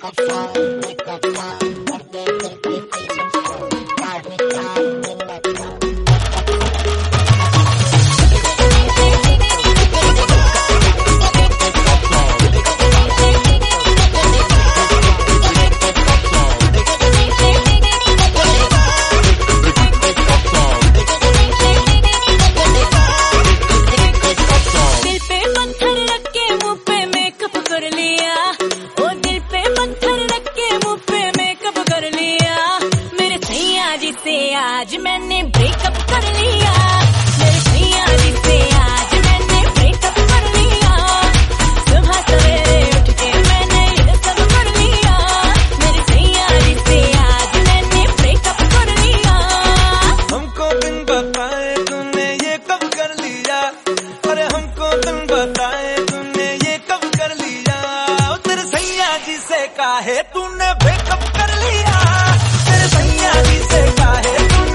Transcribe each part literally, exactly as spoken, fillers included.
आज मैंने ब्रेकअप कर लिया, मेरे सैया जी से आज मैंने ब्रेकअप कर लिया। सुबह सवेरे उठ के मैंने ये सब कर लिया, मेरे सैया जी से आज मैंने ब्रेकअप कर लिया। हमको बिन बताए तूने ये कब कर लिया, अरे हमको बिन बताए तूने ये कब कर लिया। तेरे सैया जी से काहे तूने ब्रेकअप कर लिया, तेरे सैया जी से काहे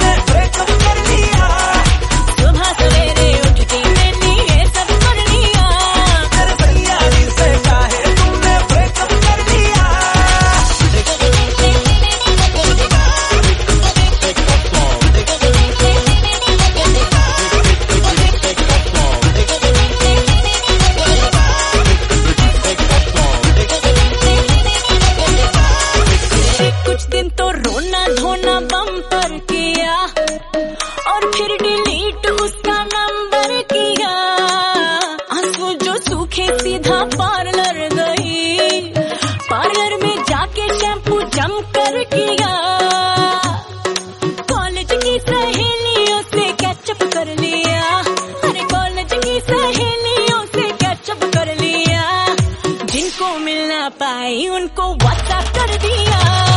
बम्पर किया और फिर डिलीट उसका नंबर किया। आंसू जो सूखे सीधा पार्लर गई, पार्लर में जाके शैम्पू जम कर किया। कॉलेज की सहेलियों से कैचअप कर लिया, अरे कॉलेज की सहेलियों से कैचअप कर लिया। जिनको मिल ना पाई उनको व्हाट्सएप कर दिया।